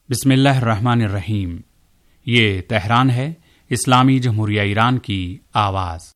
बिस्मिल्लाहिर्रहमानिर्रहीम। ये तेहरान है, इस्लामी जमहूरिया ईरान की आवाज़।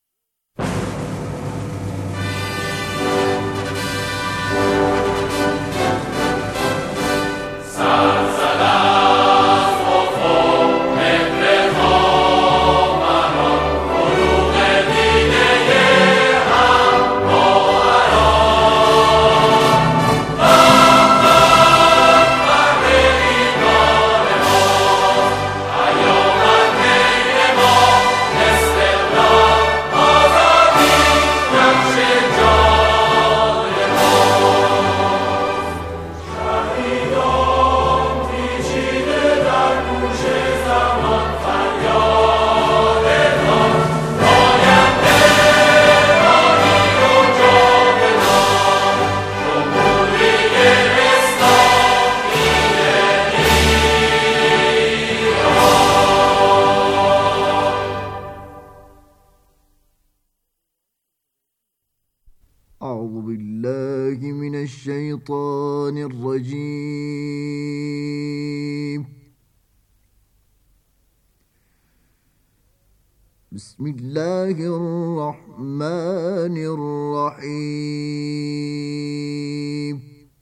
बिस्मिल्लाहिर्रहमानिर्रहीम।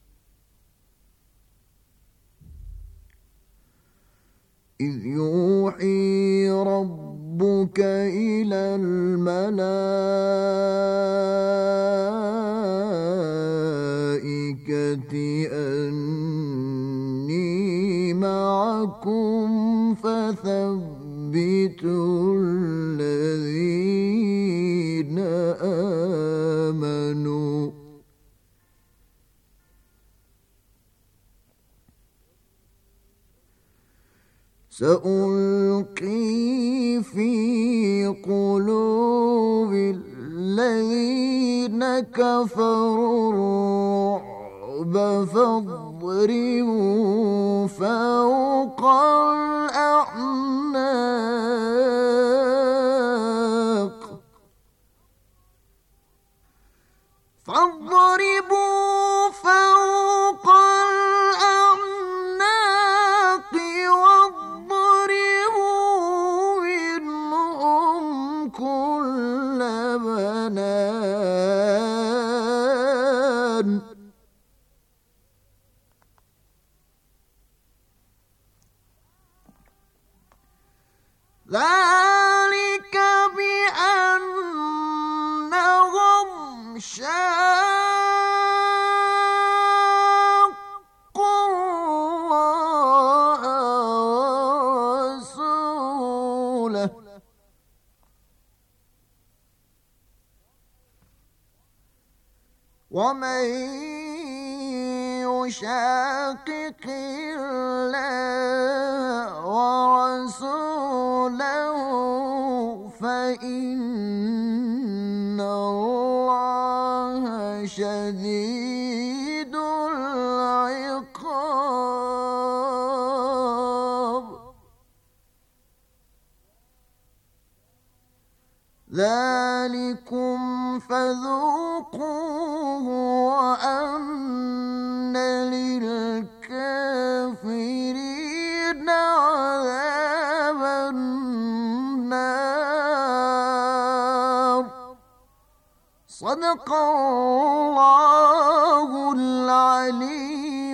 इज़ यूही रब्बुक इलल मलाइकति अन्नी मअकुम फसब्बितुल लज़ीना आमनू। सअल्क़ी फ़ी क़ुलूबिल लज़ीना कफ़रुर-रुअब फ़ाज़रिबू फ़ौक़ल अ'नाक़ واضربوا منهم كل بنان ذلك بأنهم شاقوا الله ورسوله ومن يشاقق الله ورسوله فإن الله شديد العقاب ذلكم فذوقوه وأن للكافرين عذاب النار صدق الله العلي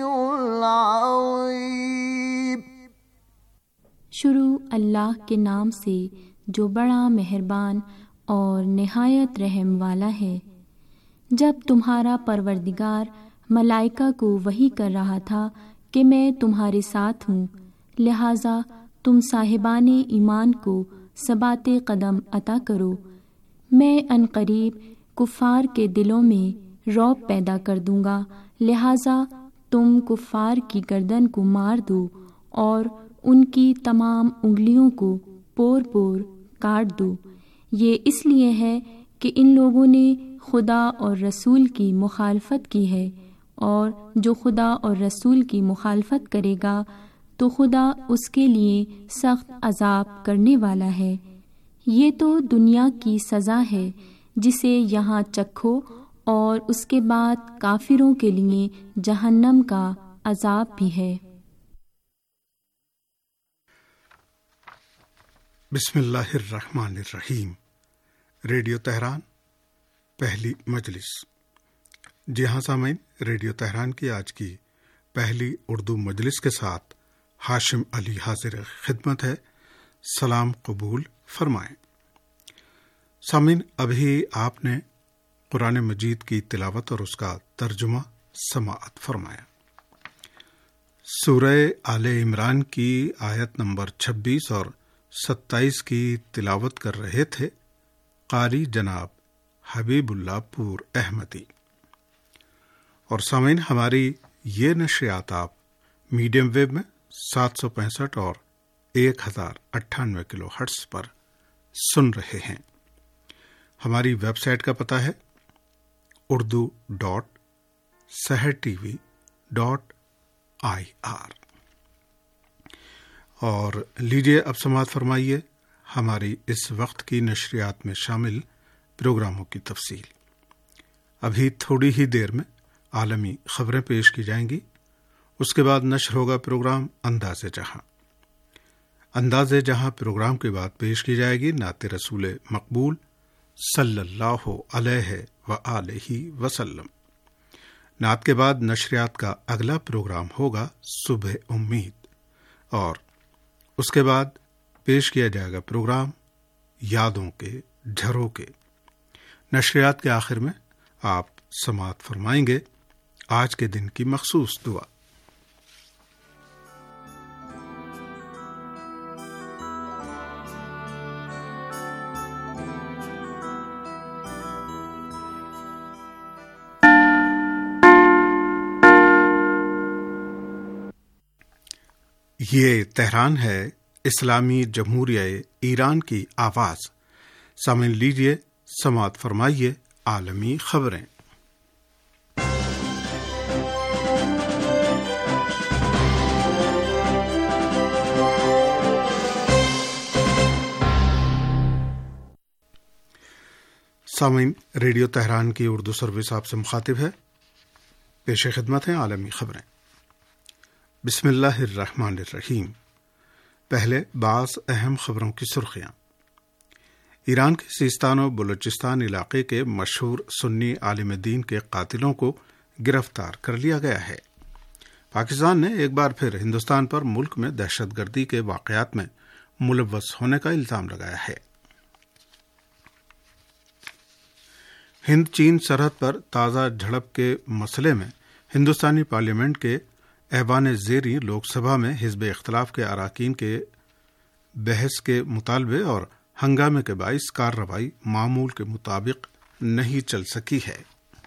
العظيم। शुरू अल्लाह के नाम से जो बड़ा मेहरबान और निहायत रहम वाला है। जब तुम्हारा परवरदिगार मलाइका को वही कर रहा था कि मैं तुम्हारे साथ हूँ, लिहाजा तुम साहिबाने ईमान को सबाते कदम अता करो। मैं अनकरीब कुफ़ार के दिलों में रौब पैदा कर दूँगा, लिहाजा तुम कुफ़ार की गर्दन को मार दो और उनकी तमाम उंगलियों को पोर पोर काट दो। ये इसलिए है कि इन लोगों ने खुदा और रसूल की मुखालफत की है, और जो खुदा और रसूल की मुखालफत करेगा तो खुदा उसके लिए सख्त अजाब करने वाला है। ये तो दुनिया की सज़ा है जिसे यहाँ चखो, और उसके बाद काफिरों के लिए जहन्नम का अजाब भी है। بسم اللہ الرحمن الرحیم۔ ریڈیو تہران پہلی مجلس۔ جی ہاں سامعین، ریڈیو تہران کی آج کی پہلی اردو مجلس کے ساتھ ہاشم علی حاضر خدمت ہے۔ سلام قبول فرمائیں۔ سامعین، ابھی آپ نے قرآن مجید کی تلاوت اور اس کا ترجمہ سماعت فرمایا۔ سورہ آل عمران کی آیت نمبر 26 اور 27 کی تلاوت کر رہے تھے قاری جناب حبیب اللہ پور احمدی۔ اور سامعین، ہماری یہ نشریات آپ میڈیم ویو میں 765 اور 1098 کلو ہرٹز پر سن رہے ہیں۔ ہماری ویب سائٹ کا پتہ ہے urdu.sehertv.ir۔ اور لیجیے اب سماعت فرمائیے ہماری اس وقت کی نشریات میں شامل پروگراموں کی تفصیل۔ ابھی تھوڑی ہی دیر میں عالمی خبریں پیش کی جائیں گی، اس کے بعد نشر ہوگا پروگرام انداز جہاں۔ انداز جہاں پروگرام کے بعد پیش کی جائے گی نعت رسول مقبول صلی اللہ علیہ وآلہ وسلم۔ نعت کے بعد نشریات کا اگلا پروگرام ہوگا صبح امید، اور اس کے بعد پیش کیا جائے گا پروگرام یادوں کے جھروکے۔ نشریات کے آخر میں آپ سماعت فرمائیں گے آج کے دن کی مخصوص دعا۔ یہ تہران ہے، اسلامی جمہوریہ ایران کی آواز۔ سامعین، لیجیے سماعت فرمائیے عالمی خبریں۔ سامعین، ریڈیو تہران کی اردو سروس آپ سے مخاطب ہے۔ پیش خدمت ہیں عالمی خبریں۔ بسم اللہ الرحمن الرحیم۔ پہلے بعض اہم خبروں کی سرخیاں۔ ایران کے سیستان و بلوچستان علاقے کے مشہور سنی عالم دین کے قاتلوں کو گرفتار کر لیا گیا ہے۔ پاکستان نے ایک بار پھر ہندوستان پر ملک میں دہشت گردی کے واقعات میں ملوث ہونے کا الزام لگایا ہے۔ ہند چین سرحد پر تازہ جھڑپ کے مسئلے میں ہندوستانی پارلیمنٹ کے ایوان زیریں لوک سبھا میں حزب اختلاف کے اراکین کے بحث کے مطالبے اور ہنگامے کے باعث کارروائی معمول کے مطابق نہیں چل سکی ہے۔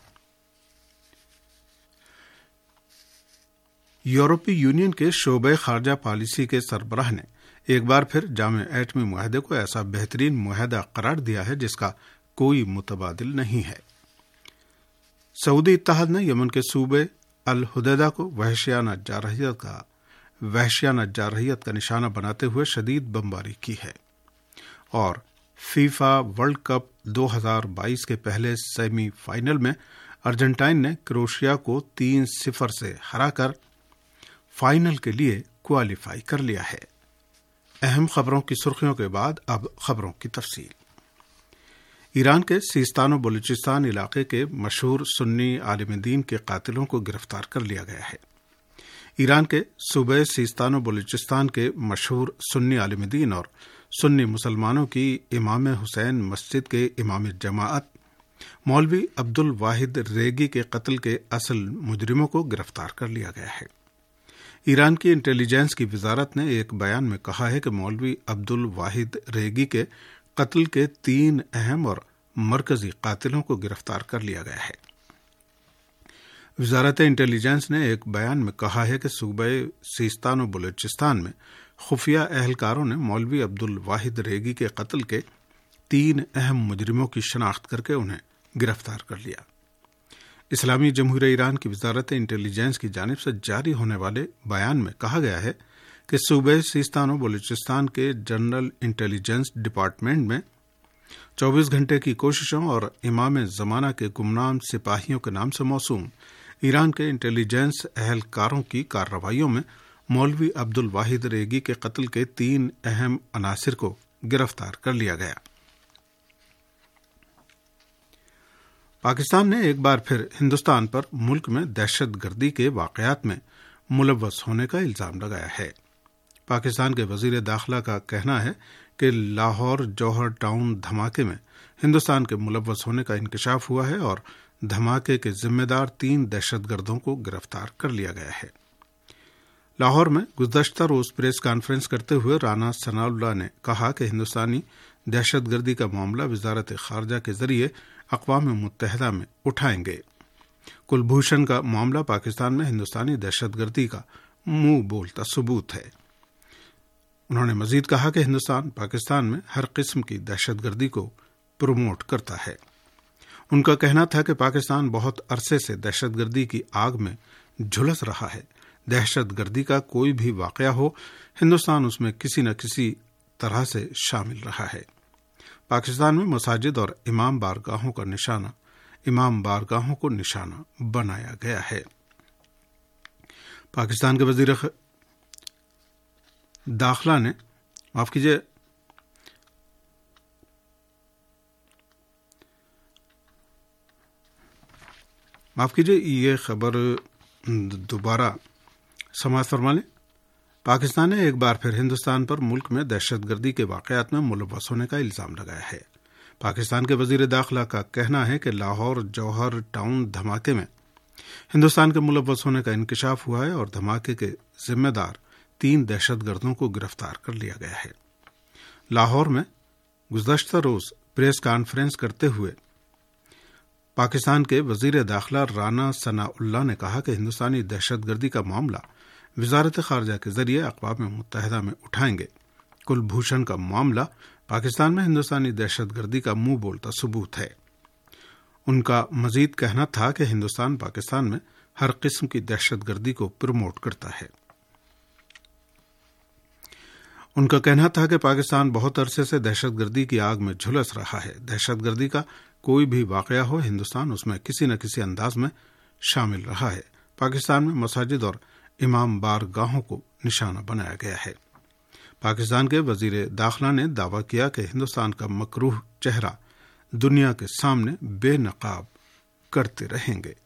یورپی یونین کے شعبۂ خارجہ پالیسی کے سربراہ نے ایک بار پھر جامع ایٹمی معاہدے کو ایسا بہترین معاہدہ قرار دیا ہے جس کا کوئی متبادل نہیں ہے۔ سعودی اتحاد نے یمن کے صوبے الحدیدہ کو وحشیانہ جارحیت کا نشانہ بناتے ہوئے شدید بمباری کی ہے، اور فیفا ورلڈ کپ 2022 کے پہلے سیمی فائنل میں ارجنٹائن نے کروشیا کو 3-0 سے ہرا کر فائنل کے لیے کوالیفائی کر لیا ہے۔ اہم خبروں کی سرخیوں کے بعد اب خبروں کی تفصیل۔ ایران کے سیستان و بلوچستان علاقے کے مشہور سنی عالم دین کے قاتلوں کو گرفتار کر لیا گیا ہے۔ ایران کے صوبے سیستان و بلوچستان کے مشہور سنی عالم دین اور سنی مسلمانوں کی امام حسین مسجد کے امام جماعت مولوی عبد الواحد ریگی کے قتل کے اصل مجرموں کو گرفتار کر لیا گیا ہے۔ ایران کی انٹیلیجنس کی وزارت نے ایک بیان میں کہا ہے کہ مولوی عبد الواحد ریگی کے قتل کے 3 اہم اور مرکزی قاتلوں کو گرفتار کر لیا گیا ہے۔ وزارت انٹیلیجنس نے ایک بیان میں کہا ہے کہ صوبہ سیستان و بلوچستان میں خفیہ اہلکاروں نے مولوی عبد الواحد ریگی کے قتل کے 3 اہم مجرموں کی شناخت کر کے انہیں گرفتار کر لیا۔ اسلامی جمہوریہ ایران کی وزارت انٹیلیجنس کی جانب سے جاری ہونے والے بیان میں کہا گیا ہے کہ صوبہ سیستان و بلوچستان کے جنرل انٹیلیجنس ڈپارٹمنٹ میں 24 گھنٹے کی کوششوں اور امام زمانہ کے گمنام سپاہیوں کے نام سے موسوم ایران کے انٹیلیجنس اہلکاروں کی کارروائیوں میں مولوی عبد الواحد ریگی کے قتل کے 3 اہم عناصر کو گرفتار کر لیا گیا۔ پاکستان نے ایک بار پھر ہندوستان پر ملک میں دہشت گردی کے واقعات میں ملوث ہونے کا الزام لگایا ہے۔ پاکستان کے وزیر داخلہ کا کہنا ہے کہ لاہور جوہر ٹاؤن دھماکے میں ہندوستان کے ملوث ہونے کا انکشاف ہوا ہے اور دھماکے کے ذمہ دار 3 دہشت گردوں کو گرفتار کر لیا گیا ہے۔ لاہور میں گزشتہ روز پریس کانفرنس کرتے ہوئے رانا ثناء اللہ نے کہا کہ ہندوستانی دہشت گردی کا معاملہ وزارت خارجہ کے ذریعے اقوام متحدہ میں اٹھائیں گے۔ کلبھوشن کا معاملہ پاکستان میں ہندوستانی دہشت گردی کا منہ بولتا ثبوت ہے۔ انہوں نے مزید کہا کہ ہندوستان پاکستان میں ہر قسم کی دہشت گردی کو پروموٹ کرتا ہے۔ ان کا کہنا تھا کہ پاکستان بہت عرصے سے دہشت گردی کی آگ میں جھلس رہا ہے۔ دہشت گردی کا کوئی بھی واقعہ ہو، ہندوستان اس میں کسی نہ کسی طرح سے شامل رہا ہے۔ پاکستان میں مساجد اور امام بارگاہوں کو نشانہ بنایا گیا ہے۔ پاکستان کے وزیر داخلہ نے معاف کیجیے یہ خبر دوبارہ سماعت فرما لیں۔ پاکستان نے ایک بار پھر ہندوستان پر ملک میں دہشت گردی کے واقعات میں ملوث ہونے کا الزام لگایا ہے۔ پاکستان کے وزیر داخلہ کا کہنا ہے کہ لاہور جوہر ٹاؤن دھماکے میں ہندوستان کے ملوث ہونے کا انکشاف ہوا ہے اور دھماکے کے ذمہ دار 3 دہشت گردوں کو گرفتار کر لیا گیا ہے۔ لاہور میں گزشتہ روز پریس کانفرنس کرتے ہوئے پاکستان کے وزیر داخلہ رانا ثناء اللہ نے کہا کہ ہندوستانی دہشت گردی کا معاملہ وزارت خارجہ کے ذریعے اقوام متحدہ میں اٹھائیں گے۔ کلبھوشن کا معاملہ پاکستان میں ہندوستانی دہشت گردی کا منہ بولتا ثبوت ہے۔ ان کا مزید کہنا تھا کہ ہندوستان پاکستان میں ہر قسم کی دہشت گردی کو پروموٹ کرتا ہے۔ ان کا کہنا تھا کہ پاکستان بہت عرصے سے دہشت گردی کی آگ میں جھلس رہا ہے۔ دہشت گردی کا کوئی بھی واقعہ ہو، ہندوستان اس میں کسی نہ کسی انداز میں شامل رہا ہے۔ پاکستان میں مساجد اور امام بارگاہوں کو نشانہ بنایا گیا ہے۔ پاکستان کے وزیر داخلہ نے دعویٰ کیا کہ ہندوستان کا مکروہ چہرہ دنیا کے سامنے بے نقاب کرتے رہیں گے۔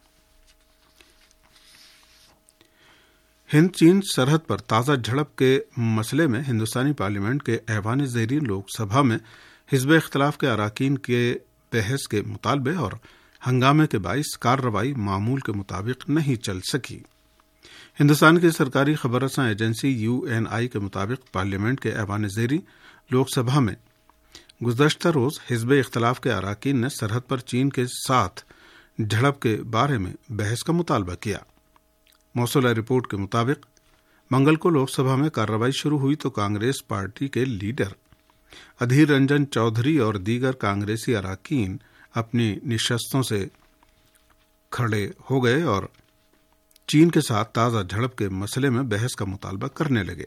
ہند چین سرحد پر تازہ جھڑپ کے مسئلے میں ہندوستانی پارلیمنٹ کے ایوان زیریں لوک سبھا میں حزب اختلاف کے اراکین کے بحث کے مطالبے اور ہنگامے کے باعث کارروائی معمول کے مطابق نہیں چل سکی۔ ہندوستان کی سرکاری خبر رساں ایجنسی UNI کے مطابق پارلیمنٹ کے ایوان زیریں لوک سبھا میں گزشتہ روز حزب اختلاف کے اراکین نے سرحد پر چین کے ساتھ جھڑپ کے بارے میں بحث کا مطالبہ کیا۔ موصولہ رپورٹ کے مطابق منگل کو لوک سبھا میں کارروائی شروع ہوئی تو کانگریس پارٹی کے لیڈر ادھیر رنجن چودھری اور دیگر کانگریسی اراکین اپنی نشستوں سے کھڑے ہو گئے اور چین کے ساتھ تازہ جھڑپ کے مسئلے میں بحث کا مطالبہ کرنے لگے۔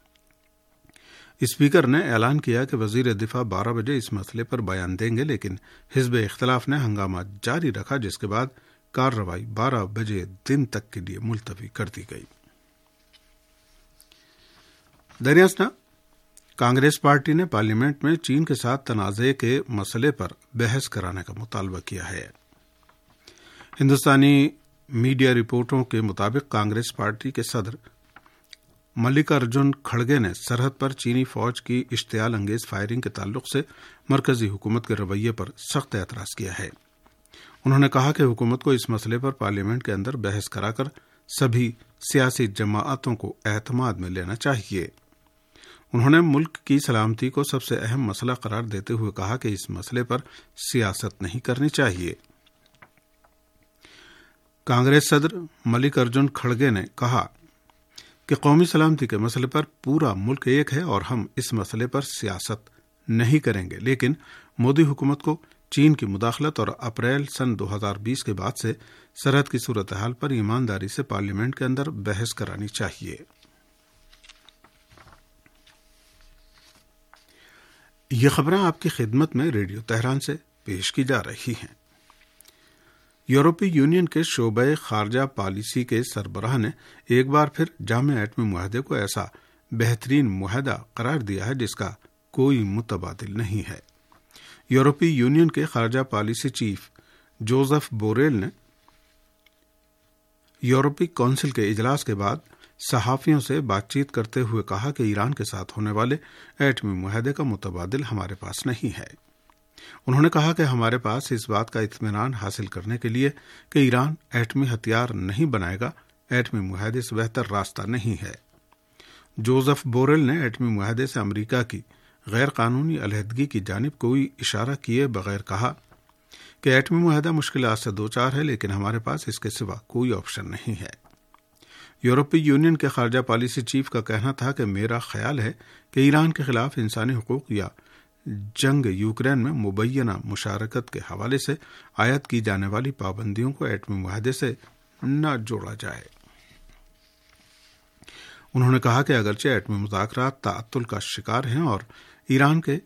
اسپیکر نے اعلان کیا کہ وزیر دفاع 12 بجے اس مسئلے پر بیان دیں گے، لیکن حزب اختلاف نے ہنگامہ جاری رکھا، جس کے بعد کارروائی 12 بجے دن تک کے لیے ملتوی کر دی گئی۔ دریاسنا کانگریس پارٹی نے پارلیمنٹ میں چین کے ساتھ تنازع کے مسئلے پر بحث کرانے کا مطالبہ کیا ہے۔ ہندوستانی میڈیا رپورٹوں کے مطابق کانگریس پارٹی کے صدر ملکارجن کھڑگے نے سرحد پر چینی فوج کی اشتعال انگیز فائرنگ کے تعلق سے مرکزی حکومت کے رویے پر سخت اعتراض کیا ہے۔ انہوں نے کہا کہ حکومت کو اس مسئلے پر پارلیمنٹ کے اندر بحث کرا کر سبھی سیاسی جماعتوں کو اعتماد میں لینا چاہیے۔ انہوں نے ملک کی سلامتی کو سب سے اہم مسئلہ قرار دیتے ہوئے کہا کہ اس مسئلے پر سیاست نہیں کرنی چاہیے۔ کانگریس صدر ملکارجن کھڑگے نے کہا کہ قومی سلامتی کے مسئلے پر پورا ملک ایک ہے اور ہم اس مسئلے پر سیاست نہیں کریں گے، لیکن مودی حکومت کو چین کی مداخلت اور اپریل سن 2020 کے بعد سے سرحد کی صورتحال پر ایمانداری سے پارلیمنٹ کے اندر بحث کرانی چاہیے۔ یہ خبریں آپ کی خدمت میں ریڈیو تہران سے پیش کی جا رہی ہیں۔ یورپی یونین کے شعبہ خارجہ پالیسی کے سربراہ نے ایک بار پھر جامع ایٹمی معاہدے کو ایسا بہترین معاہدہ قرار دیا ہے جس کا کوئی متبادل نہیں ہے۔ یورپی یونین کے خارجہ پالیسی چیف جوزف بوریل نے یورپی کونسل کے اجلاس کے بعد صحافیوں سے بات چیت کرتے ہوئے کہا کہ ایران کے ساتھ ہونے والے ایٹمی معاہدے کا متبادل ہمارے پاس نہیں ہے۔ انہوں نے کہا کہ ہمارے پاس اس بات کا اطمینان حاصل کرنے کے لیے کہ ایران ایٹمی ہتھیار نہیں بنائے گا ایٹمی معاہدے سے بہتر راستہ نہیں ہے۔ جوزف بوریل نے ایٹمی معاہدے سے امریکہ کی غیر قانونی علیحدگی کی جانب کوئی اشارہ کیے بغیر کہا کہ ایٹمی معاہدہ مشکلات سے دوچار ہے، لیکن ہمارے پاس اس کے سوا کوئی آپشن نہیں ہے۔ یورپی یونین کے خارجہ پالیسی چیف کا کہنا تھا کہ میرا خیال ہے کہ ایران کے خلاف انسانی حقوق یا جنگ یوکرین میں مبینہ مشارکت کے حوالے سے عائد کی جانے والی پابندیوں کو ایٹمی معاہدے سے نہ جوڑا جائے۔ انہوں نے کہا کہ اگرچہ ایٹمی مذاکرات تعطل کا شکار ہیں اور ایران کی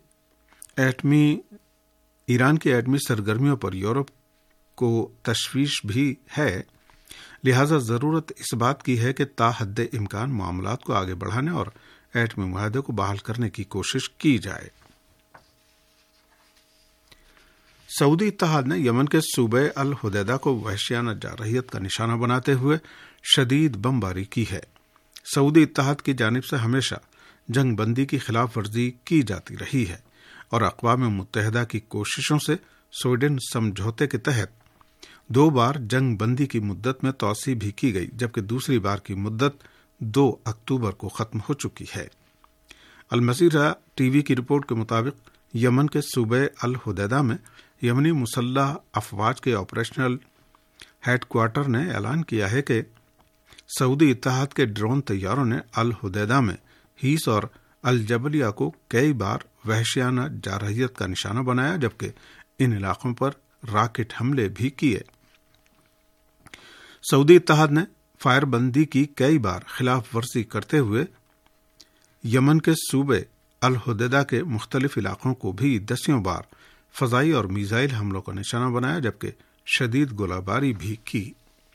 ایٹمی سرگرمیوں پر یورپ کو تشویش بھی ہے، لہذا ضرورت اس بات کی ہے کہ تا حد امکان معاملات کو آگے بڑھانے اور ایٹمی معاہدے کو بحال کرنے کی کوشش کی جائے۔ سعودی اتحاد نے یمن کے صوبہ الحدیدہ کو وحشیانہ جارحیت کا نشانہ بناتے ہوئے شدید بمباری کی ہے۔ سعودی اتحاد کی جانب سے ہمیشہ جنگ بندی کی خلاف ورزی کی جاتی رہی ہے اور اقوام متحدہ کی کوششوں سے سویڈن سمجھوتے کے تحت 2 بار جنگ بندی کی مدت میں توسیع بھی کی گئی، جبکہ دوسری بار کی مدت 2 اکتوبر کو ختم ہو چکی ہے۔ المسیرہ ٹی وی کی رپورٹ کے مطابق یمن کے صوبہ الحدیدہ میں یمنی مسلح افواج کے آپریشنل ہیڈ کوارٹر نے اعلان کیا ہے کہ سعودی اتحاد کے ڈرون طیاروں نے الحدیدہ میں ہیس اور الجبلیہ کو کئی بار وحشیانہ جارحیت کا نشانہ بنایا، جبکہ ان علاقوں پر راکٹ حملے بھی کیے۔ سعودی اتحاد نے فائر بندی کی کئی بار خلاف ورزی کرتے ہوئے یمن کے صوبے الحدیدہ کے مختلف علاقوں کو بھی دسیوں بار فضائی اور میزائل حملوں کا نشانہ بنایا، جبکہ شدید گولہ باری بھی کی۔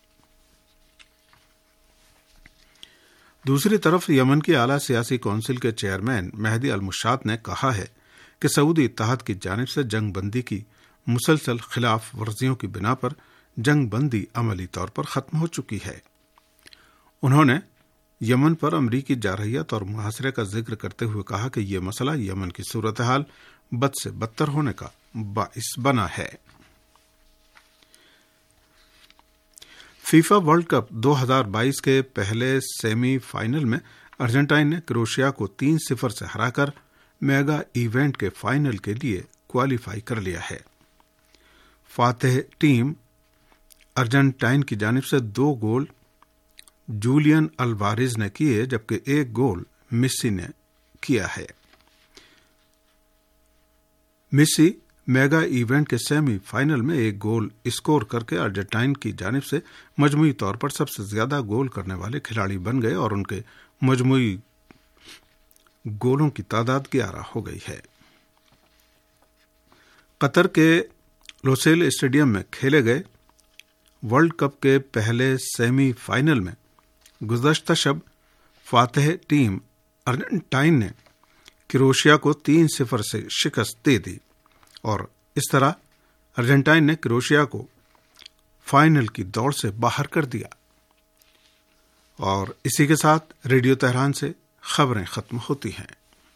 دوسری طرف یمن کی اعلیٰ سیاسی کونسل کے چیئرمین مہدی المشات نے کہا ہے کہ سعودی اتحاد کی جانب سے جنگ بندی کی مسلسل خلاف ورزیوں کی بنا پر جنگ بندی عملی طور پر ختم ہو چکی ہے۔ انہوں نے یمن پر امریکی جارحیت اور محاصرے کا ذکر کرتے ہوئے کہا کہ یہ مسئلہ یمن کی صورتحال بد سے بدتر ہونے کا باعث بنا ہے۔ فیفا ورلڈ کپ 2022 کے پہلے سیمی فائنل میں ارجنٹائن نے کروشیا کو 3-0 سے ہرا کر میگا ایونٹ کے فائنل کے لیے کوالیفائی کر لیا ہے۔ فاتح ٹیم ارجنٹائن کی جانب سے 2 گول جولین الوارز نے کیے، جبکہ 1 گول میسی نے کیا ہے۔ میسی میگا ایونٹ کے سیمی فائنل میں 1 گول اسکور کر کے ارجنٹائن کی جانب سے مجموعی طور پر سب سے زیادہ گول کرنے والے کھلاڑی بن گئے اور ان کے مجموعی گولوں کی تعداد 11 ہو گئی ہے۔ قطر کے لوسیل اسٹیڈیم میں کھیلے گئے ورلڈ کپ کے پہلے سیمی فائنل میں گزشتہ شب فاتح ٹیم ارجنٹائن نے کروشیا کو 3-0 سے شکست دے دی اور اس طرح ارجنٹائن نے کروشیا کو فائنل کی دوڑ سے باہر کر دیا۔ اور اسی کے ساتھ ریڈیو تہران سے خبریں ختم ہوتی ہیں۔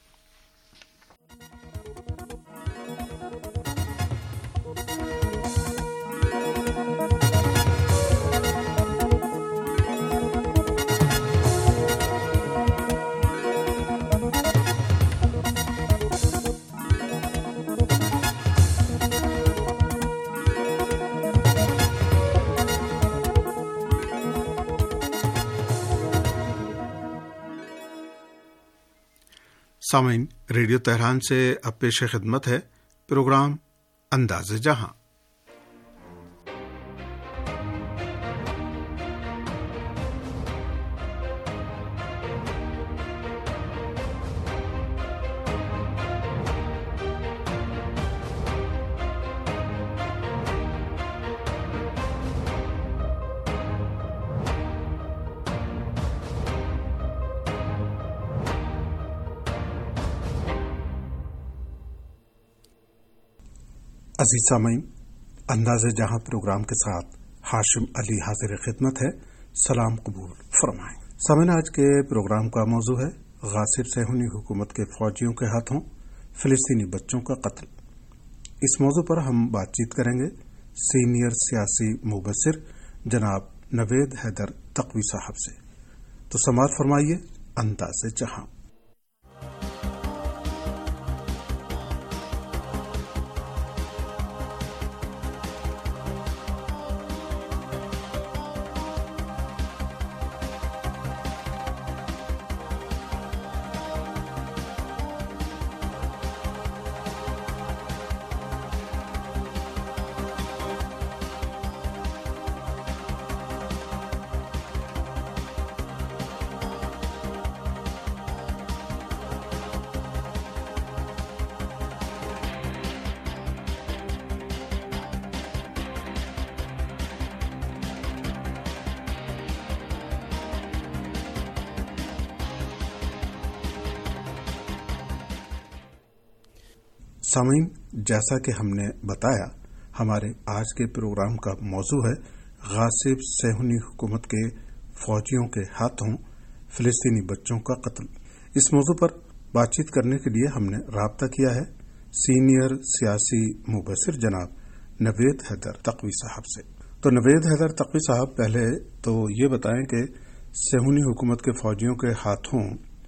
سامعین، ریڈیو تہران سے اب پیش خدمت ہے پروگرام انداز جہاں۔ عزیز سامعین، انداز جہاں پروگرام کے ساتھ ہاشم علی حاضر خدمت ہے، سلام قبول فرمائیں۔ سامعین، آج کے پروگرام کا موضوع ہے غاصب صہیونی حکومت کے فوجیوں کے ہاتھوں فلسطینی بچوں کا قتل۔ اس موضوع پر ہم بات چیت کریں گے سینئر سیاسی مبصر جناب نوید حیدر تقوی صاحب سے۔ تو سماعت فرمائیے انداز جہاں۔ سامعین، جیسا کہ ہم نے بتایا، ہمارے آج کے پروگرام کا موضوع ہے غاصب صہیونی حکومت کے فوجیوں کے ہاتھوں فلسطینی بچوں کا قتل۔ اس موضوع پر بات چیت کرنے کے لیے ہم نے رابطہ کیا ہے سینئر سیاسی مبصر جناب نوید حیدر تقوی صاحب سے۔ تو نوید حیدر تقوی صاحب، پہلے تو یہ بتائیں کہ صہیونی حکومت کے فوجیوں کے ہاتھوں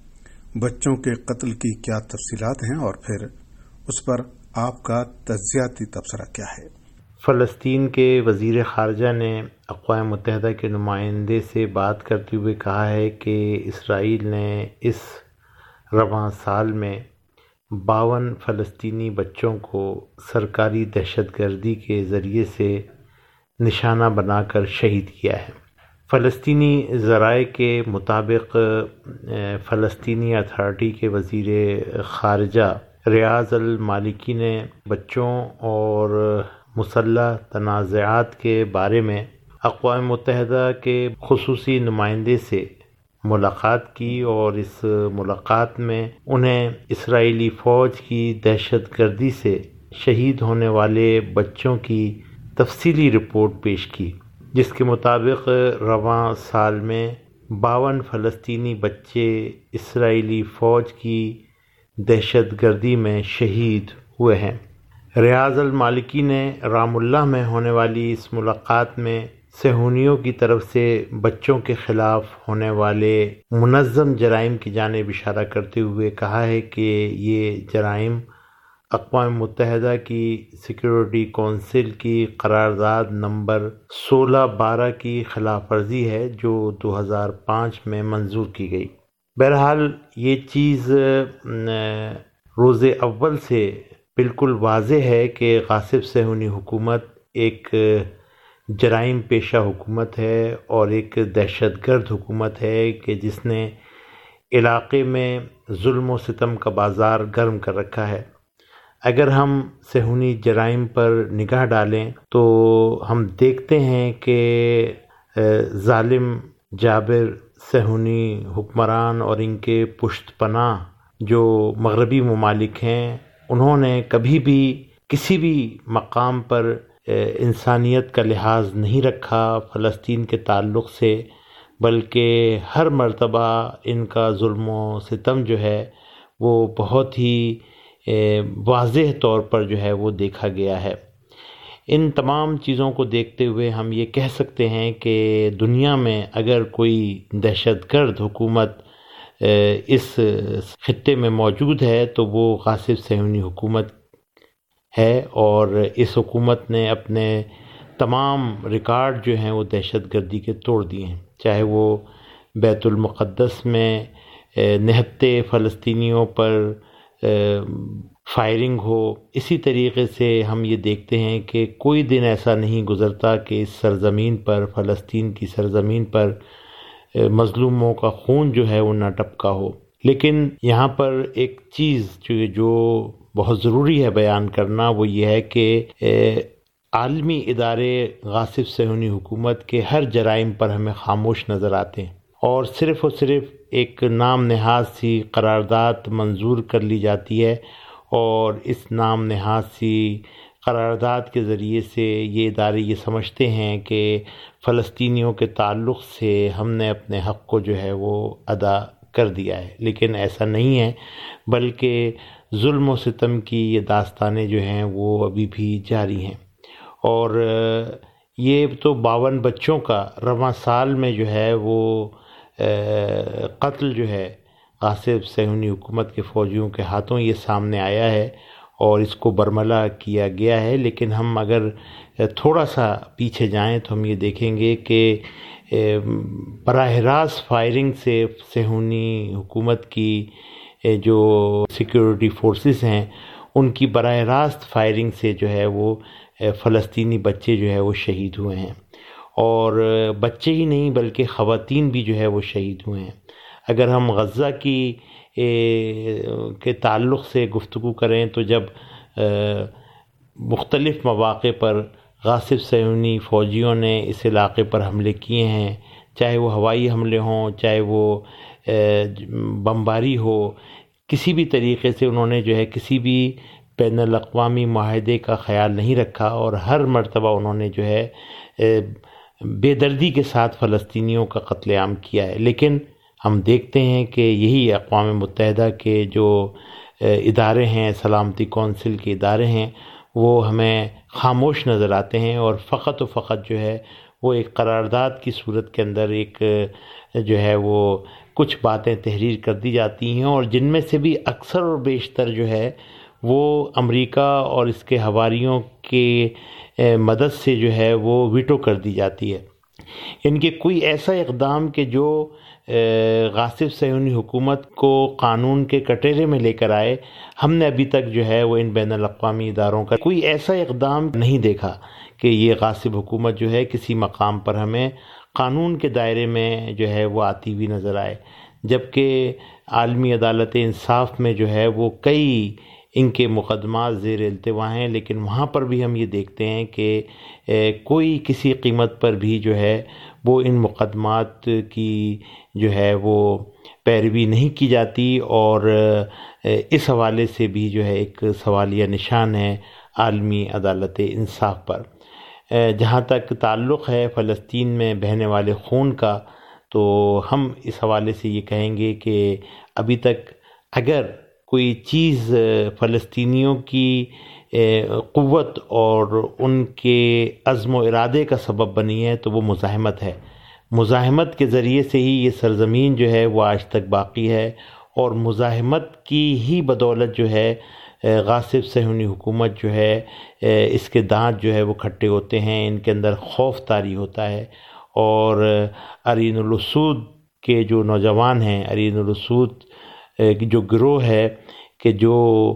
بچوں کے قتل کی کیا تفصیلات ہیں، اور پھر اس پر آپ کا تجزیاتی تبصرہ کیا ہے؟ فلسطین کے وزیر خارجہ نے اقوام متحدہ کے نمائندے سے بات کرتے ہوئے کہا ہے کہ اسرائیل نے اس رواں سال میں 52 فلسطینی بچوں کو سرکاری دہشت گردی کے ذریعے سے نشانہ بنا کر شہید کیا ہے۔ فلسطینی ذرائع کے مطابق فلسطینی اتھارٹی کے وزیر خارجہ ریاض المالکی نے بچوں اور مسلح تنازعات کے بارے میں اقوام متحدہ کے خصوصی نمائندے سے ملاقات کی، اور اس ملاقات میں انہیں اسرائیلی فوج کی دہشت گردی سے شہید ہونے والے بچوں کی تفصیلی رپورٹ پیش کی، جس کے مطابق رواں سال میں 52 فلسطینی بچے اسرائیلی فوج کی دہشت گردی میں شہید ہوئے ہیں۔ ریاض المالکی نے رام اللہ میں ہونے والی اس ملاقات میں صہیونیوں کی طرف سے بچوں کے خلاف ہونے والے منظم جرائم کی جانب اشارہ کرتے ہوئے کہا ہے کہ یہ جرائم اقوام متحدہ کی سیکیورٹی کونسل کی قرارداد نمبر 1612 کی خلاف ورزی ہے، جو 2005 میں منظور کی گئی۔ بہرحال یہ چیز روز اول سے بالکل واضح ہے کہ غاصب صہیونی حکومت ایک جرائم پیشہ حکومت ہے اور ایک دہشت گرد حکومت ہے کہ جس نے علاقے میں ظلم و ستم کا بازار گرم کر رکھا ہے۔ اگر ہم صہیونی جرائم پر نگاہ ڈالیں تو ہم دیکھتے ہیں کہ ظالم جابر صہیونی حکمران اور ان کے پشت پناہ جو مغربی ممالک ہیں، انہوں نے کبھی بھی کسی بھی مقام پر انسانیت کا لحاظ نہیں رکھا فلسطین کے تعلق سے، بلکہ ہر مرتبہ ان کا ظلم و ستم جو ہے وہ بہت ہی واضح طور پر جو ہے وہ دیکھا گیا ہے۔ ان تمام چیزوں کو دیکھتے ہوئے ہم یہ کہہ سکتے ہیں کہ دنیا میں اگر کوئی دہشت گرد حکومت اس خطے میں موجود ہے تو وہ غاصب صہیونی حکومت ہے، اور اس حکومت نے اپنے تمام ریکارڈ جو ہیں وہ دہشت گردی کے توڑ دیے ہیں، چاہے وہ بیت المقدس میں نہتے فلسطینیوں پر فائرنگ ہو۔ اسی طریقے سے ہم یہ دیکھتے ہیں کہ کوئی دن ایسا نہیں گزرتا کہ اس سرزمین پر، فلسطین کی سرزمین پر، مظلوموں کا خون جو ہے وہ نہ ٹپکا ہو۔ لیکن یہاں پر ایک چیز جو بہت ضروری ہے بیان کرنا، وہ یہ ہے کہ عالمی ادارے غاصب صہیونی حکومت کے ہر جرائم پر ہمیں خاموش نظر آتے ہیں، اور صرف ایک نام نہاد سی قرارداد منظور کر لی جاتی ہے، اور اس نام نہاد سی قرارداد کے ذریعے سے یہ ادارے یہ سمجھتے ہیں کہ فلسطینیوں کے تعلق سے ہم نے اپنے حق کو جو ہے وہ ادا کر دیا ہے، لیکن ایسا نہیں ہے، بلکہ ظلم و ستم کی یہ داستانیں جو ہیں وہ ابھی بھی جاری ہیں۔ اور یہ تو 52 بچوں کا رواں سال میں جو ہے وہ قتل جو ہے غاصب صہیونی حکومت کے فوجیوں کے ہاتھوں یہ سامنے آیا ہے اور اس کو برملا کیا گیا ہے۔ لیکن ہم اگر تھوڑا سا پیچھے جائیں تو ہم یہ دیکھیں گے کہ براہ راست فائرنگ سے صہیونی حکومت کی جو سیکیورٹی فورسز ہیں ان کی براہ راست فائرنگ سے جو ہے وہ فلسطینی بچے جو ہے وہ شہید ہوئے ہیں، اور بچے ہی نہیں بلکہ خواتین بھی جو ہے وہ شہید ہوئے ہیں۔ اگر ہم غزہ کی کے تعلق سے گفتگو کریں تو جب مختلف مواقع پر غاصب صہیونی فوجیوں نے اس علاقے پر حملے کیے ہیں، چاہے وہ ہوائی حملے ہوں، چاہے وہ بمباری ہو، کسی بھی طریقے سے انہوں نے جو ہے کسی بھی بین الاقوامی معاہدے کا خیال نہیں رکھا، اور ہر مرتبہ انہوں نے جو ہے بے دردی کے ساتھ فلسطینیوں کا قتل عام کیا ہے۔ لیکن ہم دیکھتے ہیں کہ یہی اقوام متحدہ کے جو ادارے ہیں، سلامتی کونسل کے ادارے ہیں، وہ ہمیں خاموش نظر آتے ہیں، اور فقط و فقط جو ہے وہ ایک قرارداد کی صورت کے اندر ایک جو ہے وہ کچھ باتیں تحریر کر دی جاتی ہیں، اور جن میں سے بھی اکثر اور بیشتر جو ہے وہ امریکہ اور اس کے حواریوں کے مدد سے جو ہے وہ ویٹو کر دی جاتی ہے۔ ان کے کوئی ایسا اقدام کہ جو غاصب صہیونی حکومت کو قانون کے کٹہرے میں لے کر آئے، ہم نے ابھی تک جو ہے وہ ان بین الاقوامی اداروں کا کوئی ایسا اقدام نہیں دیکھا کہ یہ غاصب حکومت جو ہے کسی مقام پر ہمیں قانون کے دائرے میں جو ہے وہ آتی ہوئی نظر آئے، جبکہ عالمی عدالت انصاف میں جو ہے وہ کئی ان کے مقدمات زیر التوا ہیں، لیکن وہاں پر بھی ہم یہ دیکھتے ہیں کہ کوئی کسی قیمت پر بھی جو ہے وہ ان مقدمات کی جو ہے وہ پیروی نہیں کی جاتی، اور اس حوالے سے بھی جو ہے ایک سوالیہ نشان ہے عالمی عدالت انصاف پر۔ جہاں تک تعلق ہے فلسطین میں بہنے والے خون کا، تو ہم اس حوالے سے یہ کہیں گے کہ ابھی تک اگر کوئی چیز فلسطینیوں کی قوت اور ان کے عزم و ارادے کا سبب بنی ہے تو وہ مزاحمت ہے۔ مزاحمت کے ذریعے سے ہی یہ سرزمین جو ہے وہ آج تک باقی ہے، اور مزاحمت کی ہی بدولت جو ہے غاصب صہیونی حکومت جو ہے اس کے دانت جو ہے وہ کھٹے ہوتے ہیں، ان کے اندر خوف طاری ہوتا ہے، اور ارین الاسود کے جو نوجوان ہیں، ارین الاسود جو گروہ ہے کہ جو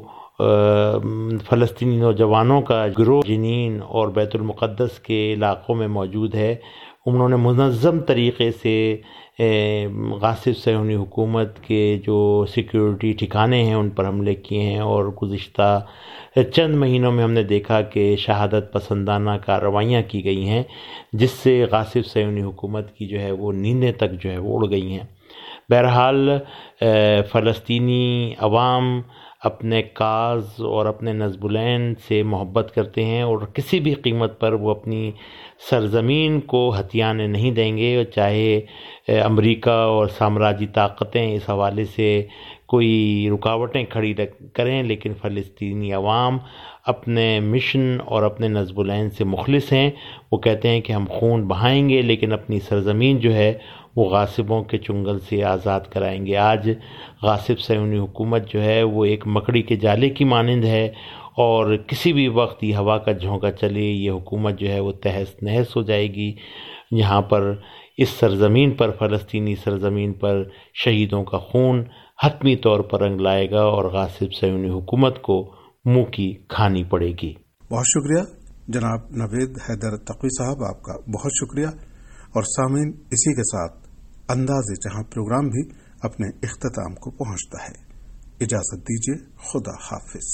فلسطینی نوجوانوں کا گروہ جنین اور بیت المقدس کے علاقوں میں موجود ہے، انہوں نے منظم طریقے سے غاصب صہیونی حکومت کے جو سیکیورٹی ٹھکانے ہیں ان پر حملے کیے ہیں، اور گزشتہ چند مہینوں میں ہم نے دیکھا کہ شہادت پسندانہ کارروائیاں کی گئی ہیں، جس سے غاصب صہیونی حکومت کی جو ہے وہ نیندیں تک جو ہے وہ اڑ گئی ہیں۔ بہرحال فلسطینی عوام اپنے کاز اور اپنے نصب العین سے محبت کرتے ہیں، اور کسی بھی قیمت پر وہ اپنی سرزمین کو ہتھیانے نہیں دیں گے، اور چاہے امریکہ اور سامراجی طاقتیں اس حوالے سے کوئی رکاوٹیں کھڑی کریں، لیکن فلسطینی عوام اپنے مشن اور اپنے نصب العین سے مخلص ہیں۔ وہ کہتے ہیں کہ ہم خون بہائیں گے لیکن اپنی سرزمین جو ہے وہ غاصبوں کے چنگل سے آزاد کرائیں گے۔ آج غاصب صہیونی حکومت جو ہے وہ ایک مکڑی کے جالے کی مانند ہے، اور کسی بھی وقت یہ ہوا کا جھونکا چلے یہ حکومت جو ہے وہ تہس نہس ہو جائے گی۔ یہاں پر اس سرزمین پر، فلسطینی سرزمین پر شہیدوں کا خون حتمی طور پر رنگ لائے گا، اور غاصب صہیونی حکومت کو منہ کی کھانی پڑے گی۔ بہت شکریہ جناب نوید حیدر تقوی صاحب، آپ کا بہت شکریہ۔ اور سامعین، اسی کے ساتھ انداز جہاں پروگرام بھی اپنے اختتام کو پہنچتا ہے۔ اجازت دیجیے، خدا حافظ۔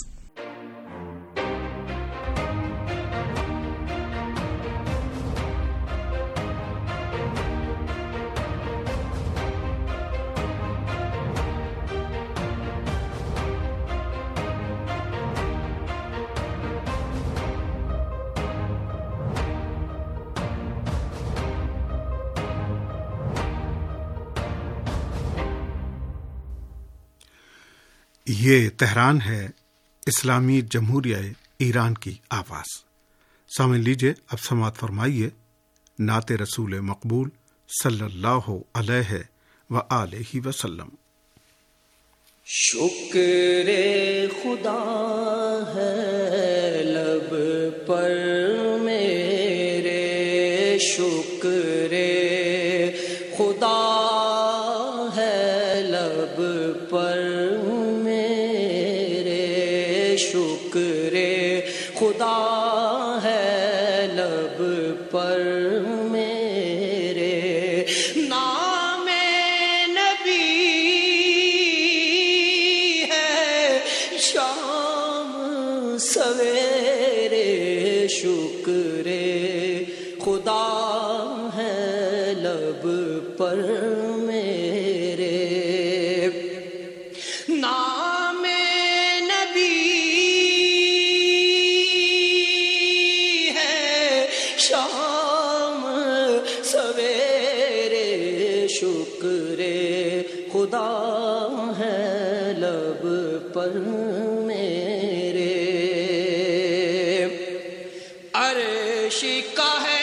یہ تہران ہے، اسلامی جمہوریہ ایران کی آواز۔ سامعین لیجیے اب سماعت فرمائیے نعت رسول مقبول صلی اللہ علیہ وآلہ وسلم۔ شکر خدا ہے لب پر میرے، شکر خدا ہے لب پر میرے، شکر خدا ہے لب پر میرے، نام نبی ہے شام سویرے، شکر خدا ہے لب پر میرے، نام نبی ہے شام سویرے، شکر خدا ہے لب پر میرے، عرش کا ہے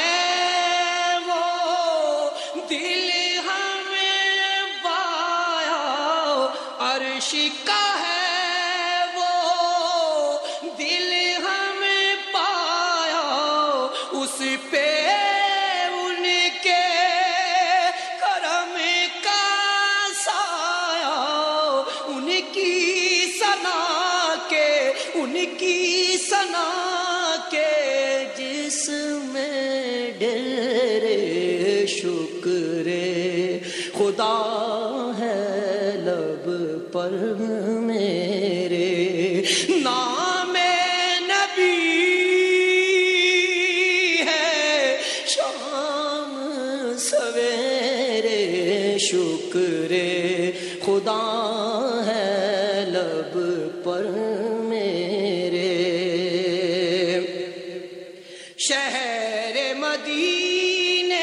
عرش کا ہے وہ دل ہمیں پایا، اس پہ ان کے کرم کا سایہ، ان کی ثنا کے جس میں ڈیرے، شکر خدا ہے لب پر میرے، نام نبی ہے شام سویرے، شکر خدا ہے لب پر میرے، شہر مدینے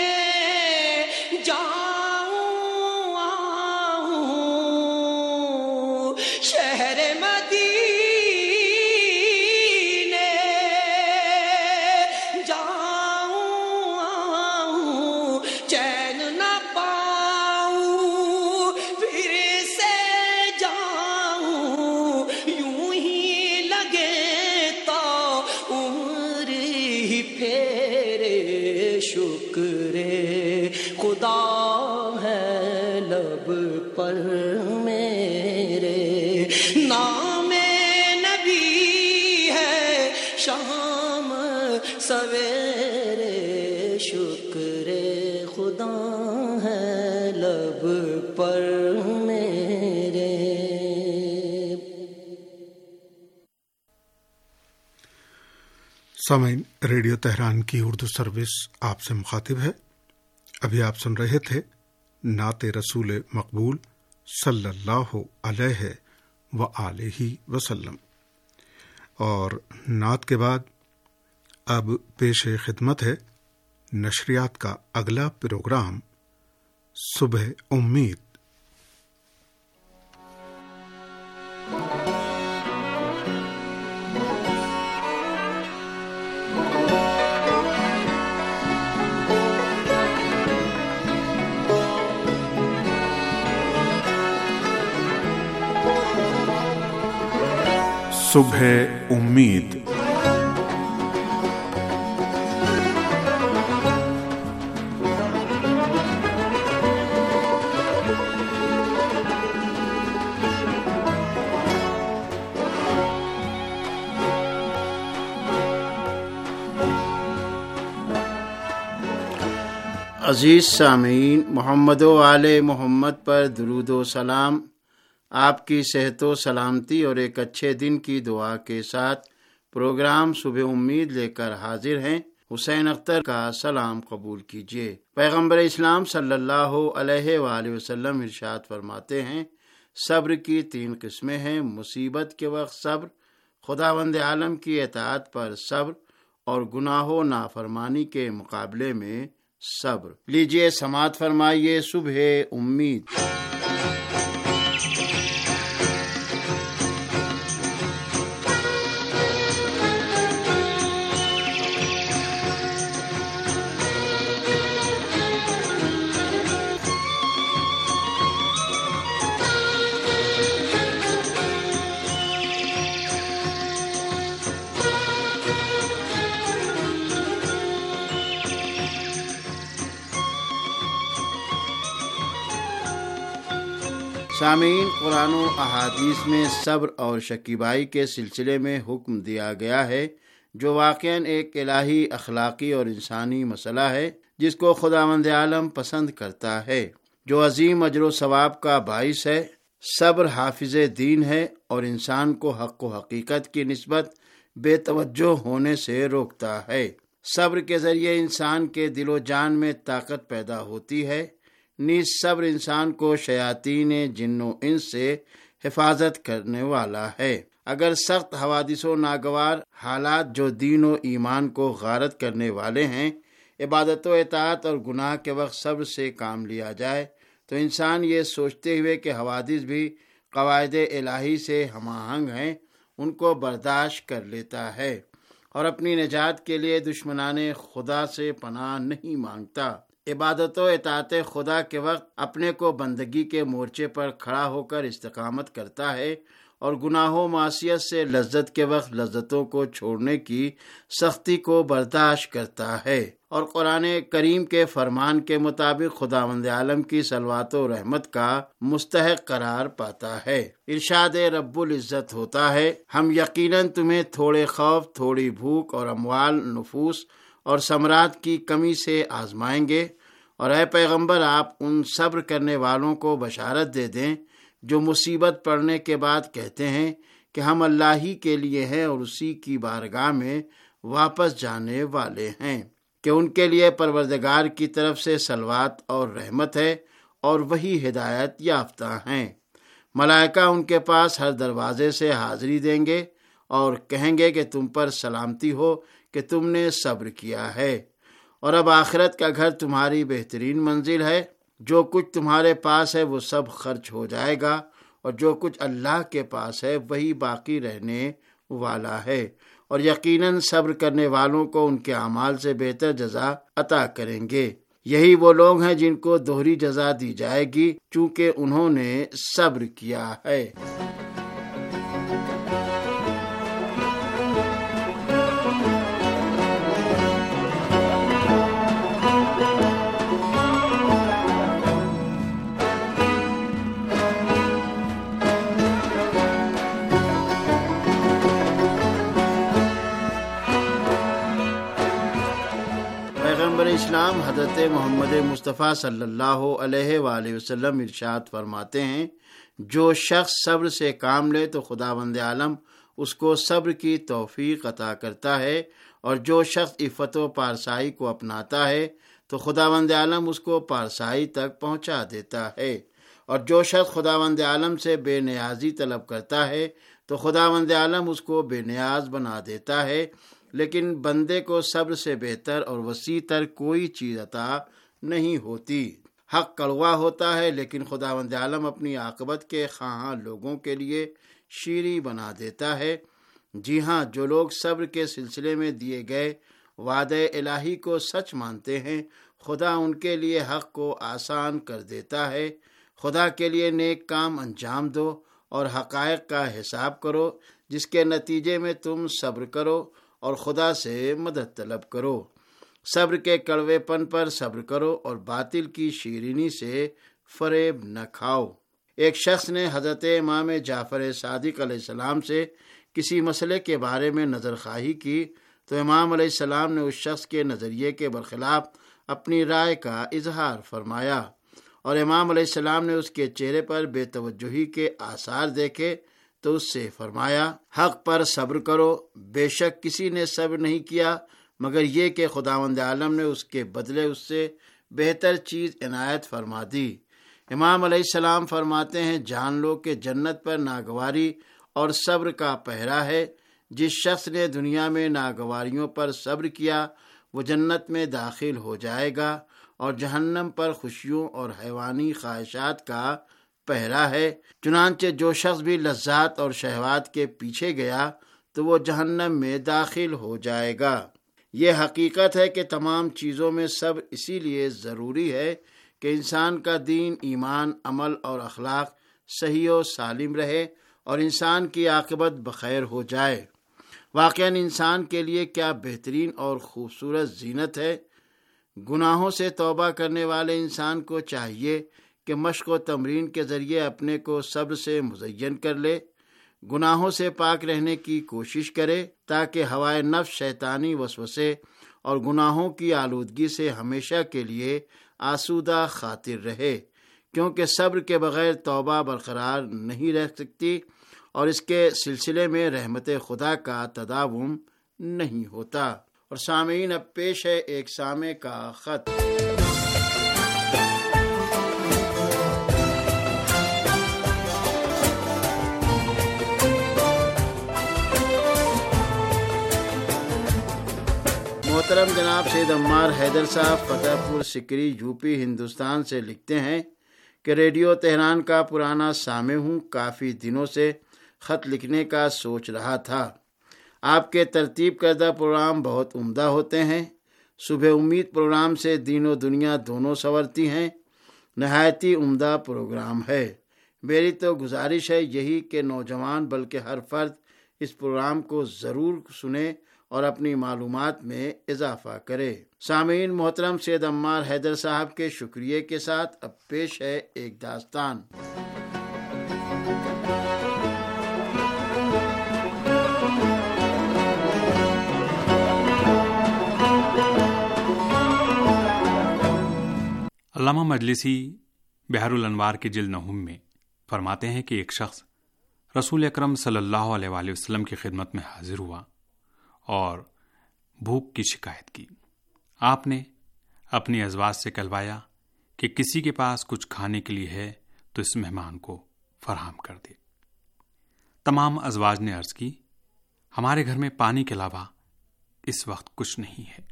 شہر مدینے جاؤں، چین نہ پاؤں پھر سے جاؤں، یوں ہی لگے تو عمر ہی پھیرے، شکر خدا ہے لب پر میرے، نام نبی ہے شام سویرے، شکر خدا ہے لب پر میرے۔ سامعین، ریڈیو تہران کی اردو سروس آپ سے مخاطب ہے۔ ابھی آپ سن رہے تھے نعت رسول مقبول صلی اللہ علیہ وآلہ وسلم، اور نعت کے بعد اب پیش خدمت ہے نشریات کا اگلا پروگرام صبح امید۔ صبح امید۔ عزیز سامعین، محمد و آل محمد پر درود و سلام۔ آپ کی صحت و سلامتی اور ایک اچھے دن کی دعا کے ساتھ پروگرام صبح امید لے کر حاضر ہیں۔ حسین اختر کا سلام قبول کیجیے۔ پیغمبر اسلام صلی اللہ علیہ وآلہ وسلم ارشاد فرماتے ہیں، صبر کی 3 قسمیں ہیں: مصیبت کے وقت صبر، خداوند عالم کی اطاعت پر صبر، اور گناہ و نافرمانی کے مقابلے میں صبر۔ لیجیے سماعت فرمائیے صبح امید۔ سامعین، قرآن و احادیث میں صبر اور شکیبائی کے سلسلے میں حکم دیا گیا ہے، جو واقعاً ایک الہی اخلاقی اور انسانی مسئلہ ہے جس کو خداوند عالم پسند کرتا ہے، جو عظیم اجر و ثواب کا باعث ہے۔ صبر حافظ دین ہے اور انسان کو حق و حقیقت کی نسبت بے توجہ ہونے سے روکتا ہے۔ صبر کے ذریعے انسان کے دل و جان میں طاقت پیدا ہوتی ہے۔ نیز صبر انسان کو شیاطین جن و انس سے حفاظت کرنے والا ہے۔ اگر سخت حوادث و ناگوار حالات جو دین و ایمان کو غارت کرنے والے ہیں، عبادت و اطاعت اور گناہ کے وقت صبر سے کام لیا جائے تو انسان یہ سوچتے ہوئے کہ حوادث بھی قواعد الہی سے ہم آہنگ ہیں، ان کو برداشت کر لیتا ہے اور اپنی نجات کے لیے دشمنان خدا سے پناہ نہیں مانگتا۔ عبادت و اطاعت خدا کے وقت اپنے کو بندگی کے مورچے پر کھڑا ہو کر استقامت کرتا ہے اور گناہ و معصیت سے لذت کے وقت لذتوں کو چھوڑنے کی سختی کو برداشت کرتا ہے، اور قرآن کریم کے فرمان کے مطابق خداوند عالم کی صلوات و رحمت کا مستحق قرار پاتا ہے۔ ارشاد رب العزت ہوتا ہے، ہم یقیناً تمہیں تھوڑے خوف، تھوڑی بھوک اور اموال، نفوس اور ثمرات کی کمی سے آزمائیں گے، اور اے پیغمبر آپ ان صبر کرنے والوں کو بشارت دے دیں جو مصیبت پڑنے کے بعد کہتے ہیں کہ ہم اللہ ہی کے لیے ہیں اور اسی کی بارگاہ میں واپس جانے والے ہیں، کہ ان کے لیے پروردگار کی طرف سے صلوات اور رحمت ہے اور وہی ہدایت یافتہ ہیں۔ ملائکہ ان کے پاس ہر دروازے سے حاضری دیں گے اور کہیں گے کہ تم پر سلامتی ہو کہ تم نے صبر کیا ہے، اور اب آخرت کا گھر تمہاری بہترین منزل ہے۔ جو کچھ تمہارے پاس ہے وہ سب خرچ ہو جائے گا، اور جو کچھ اللہ کے پاس ہے وہی باقی رہنے والا ہے، اور یقیناً صبر کرنے والوں کو ان کے اعمال سے بہتر جزا عطا کریں گے۔ یہی وہ لوگ ہیں جن کو دوہری جزا دی جائے گی، چونکہ انہوں نے صبر کیا ہے۔ پیغمبر اسلام حضرت محمد مصطفیٰ صلی اللہ علیہ وآلہ وسلم ارشاد فرماتے ہیں، جو شخص صبر سے کام لے تو خداوند عالم اس کو صبر کی توفیق عطا کرتا ہے، اور جو شخص عفت و پارسائی کو اپناتا ہے تو خداوند عالم اس کو پارسائی تک پہنچا دیتا ہے، اور جو شخص خداوند عالم سے بے نیازی طلب کرتا ہے تو خداوند عالم اس کو بے نیاز بنا دیتا ہے۔ لیکن بندے کو صبر سے بہتر اور وسیع تر کوئی چیز عطا نہیں ہوتی۔ حق کڑوا ہوتا ہے، لیکن خداوند عالم اپنی عاقبت کے خواہاں لوگوں کے لیے شیریں بنا دیتا ہے۔ جی ہاں، جو لوگ صبر کے سلسلے میں دیے گئے وعدے الہی کو سچ مانتے ہیں، خدا ان کے لیے حق کو آسان کر دیتا ہے۔ خدا کے لیے نیک کام انجام دو اور حقائق کا حساب کرو، جس کے نتیجے میں تم صبر کرو اور خدا سے مدد طلب کرو۔ صبر کے کڑوے پن پر صبر کرو اور باطل کی شیرینی سے فریب نہ کھاؤ۔ ایک شخص نے حضرت امام جعفر صادق علیہ السلام سے کسی مسئلے کے بارے میں نظر خواہی کی تو امام علیہ السلام نے اس شخص کے نظریے کے برخلاف اپنی رائے کا اظہار فرمایا، اور امام علیہ السلام نے اس کے چہرے پر بے توجہی کے آثار دیکھے تو اس سے فرمایا، حق پر صبر کرو، بے شک کسی نے صبر نہیں کیا مگر یہ کہ خداوند عالم نے اس کے بدلے اس سے بہتر چیز عنایت فرما دی۔ امام علیہ السلام فرماتے ہیں، جان لو کہ جنت پر ناگواری اور صبر کا پہرا ہے۔ جس شخص نے دنیا میں ناگواریوں پر صبر کیا وہ جنت میں داخل ہو جائے گا، اور جہنم پر خوشیوں اور حیوانی خواہشات کا پہرا ہے۔ چنانچہ جو شخص بھی لذات اور شہوات کے پیچھے گیا تو وہ جہنم میں داخل ہو جائے گا۔ یہ حقیقت ہے کہ تمام چیزوں میں صبر اسی لیے ضروری ہے کہ انسان کا دین، ایمان، عمل اور اخلاق صحیح و سالم رہے اور انسان کی عاقبت بخیر ہو جائے۔ واقعاً انسان کے لیے کیا بہترین اور خوبصورت زینت ہے۔ گناہوں سے توبہ کرنے والے انسان کو چاہیے کہ مشق و تمرین کے ذریعے اپنے کو صبر سے مزین کر لے، گناہوں سے پاک رہنے کی کوشش کرے تاکہ ہوائے نفس، شیطانی وسوسے اور گناہوں کی آلودگی سے ہمیشہ کے لیے آسودہ خاطر رہے، کیونکہ صبر کے بغیر توبہ برقرار نہیں رہ سکتی اور اس کے سلسلے میں رحمت خدا کا تداوم نہیں ہوتا۔ اور سامعین، اب پیش ہے ایک سامع کا خط۔ محترم جناب سید عمار حیدر صاحب فتح پور سکری یو پی ہندوستان سے لکھتے ہیں کہ ریڈیو تہران کا پرانا سامع ہوں، کافی دنوں سے خط لکھنے کا سوچ رہا تھا۔ آپ کے ترتیب کردہ پروگرام بہت عمدہ ہوتے ہیں۔ صبح امید پروگرام سے دین و دنیا دونوں سنورتی ہیں، نہایت ہی عمدہ پروگرام ہے۔ میری تو گزارش ہے یہی کہ نوجوان بلکہ ہر فرد اس پروگرام کو ضرور سنے اور اپنی معلومات میں اضافہ کرے۔ سامعین، محترم سید عمار حیدر صاحب کے شکریہ کے ساتھ اب پیش ہے ایک داستان۔ علامہ مجلسی بحر الانوار کے جلد 9 میں فرماتے ہیں کہ ایک شخص رسول اکرم صلی اللہ علیہ وآلہ وسلم کی خدمت میں حاضر ہوا اور بھوک کی شکایت کی۔ آپ نے اپنی ازواج سے کہلوایا کہ کسی کے پاس کچھ کھانے کے لیے ہے تو اس مہمان کو فراہم کر دے۔ تمام ازواج نے عرض کی، ہمارے گھر میں پانی کے علاوہ اس وقت کچھ نہیں ہے۔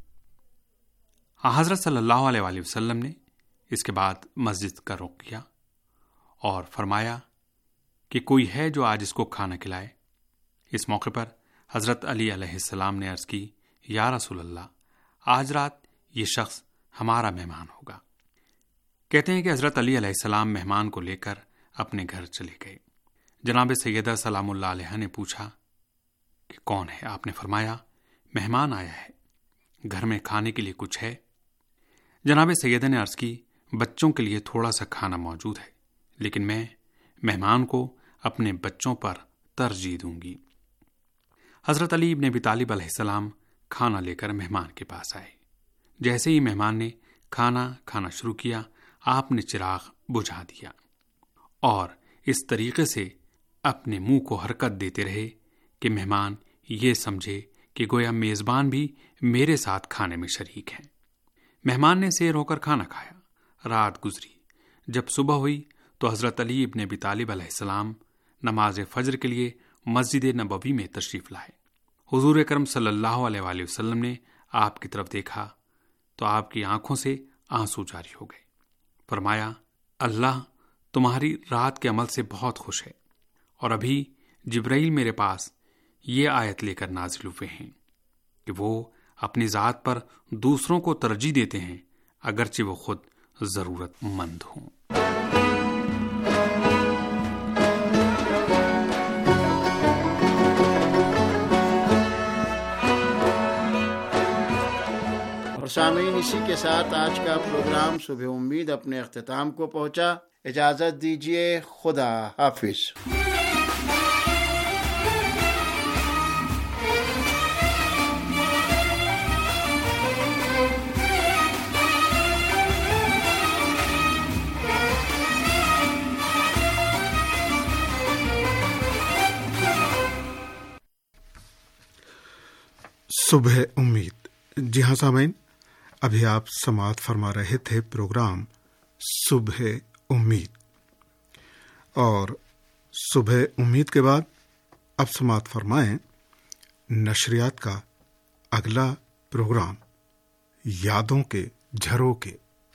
حضرت صلی اللہ علیہ وآلہ وسلم نے اس کے بعد مسجد کا رخ کیا اور فرمایا کہ کوئی ہے جو آج اس کو کھانا کھلائے۔ اس موقع پر حضرت علی علیہ السلام نے عرض کی، یا رسول اللہ، آج رات یہ شخص ہمارا مہمان ہوگا۔ کہتے ہیں کہ حضرت علی علیہ السلام مہمان کو لے کر اپنے گھر چلے گئے۔ جناب سیدہ سلام اللہ علیہ نے پوچھا کہ کون ہے؟ آپ نے فرمایا، مہمان آیا ہے، گھر میں کھانے کے لیے کچھ ہے؟ جناب سیدہ نے عرض کی، بچوں کے لیے تھوڑا سا کھانا موجود ہے، لیکن میں مہمان کو اپنے بچوں پر ترجیح دوں گی۔ حضرت علی ابن ابی طالب علیہ السلام کھانا لے کر مہمان کے پاس آئے۔ جیسے ہی مہمان نے کھانا کھانا شروع کیا، آپ نے چراغ بجھا دیا اور اس طریقے سے اپنے منہ کو حرکت دیتے رہے کہ مہمان یہ سمجھے کہ گویا میزبان بھی میرے ساتھ کھانے میں شریک ہیں۔ مہمان نے سیر ہو کر کھانا کھایا۔ رات گزری۔ جب صبح ہوئی تو حضرت علی ابن ابی طالب علیہ السلام نماز فجر کے لیے مسجد نبوی میں تشریف لائے۔ حضور اکرم صلی اللہ علیہ وآلہ وسلم نے آپ کی طرف دیکھا تو آپ کی آنکھوں سے آنسو جاری ہو گئے۔ فرمایا، اللہ تمہاری رات کے عمل سے بہت خوش ہے، اور ابھی جبرائیل میرے پاس یہ آیت لے کر نازل ہوئے ہیں کہ وہ اپنی ذات پر دوسروں کو ترجیح دیتے ہیں اگرچہ وہ خود ضرورت مند ہوں۔ اور سامعین، اسی کے ساتھ آج کا پروگرام صبح امید اپنے اختتام کو پہنچا۔ اجازت دیجیے، خدا حافظ۔ صبح امید۔ جی ہاں سامعین، ابھی آپ سماعت فرما رہے تھے پروگرام صبح امید، اور صبح امید کے بعد اب سماعت فرمائیں نشریات کا اگلا پروگرام یادوں کے جھروکے۔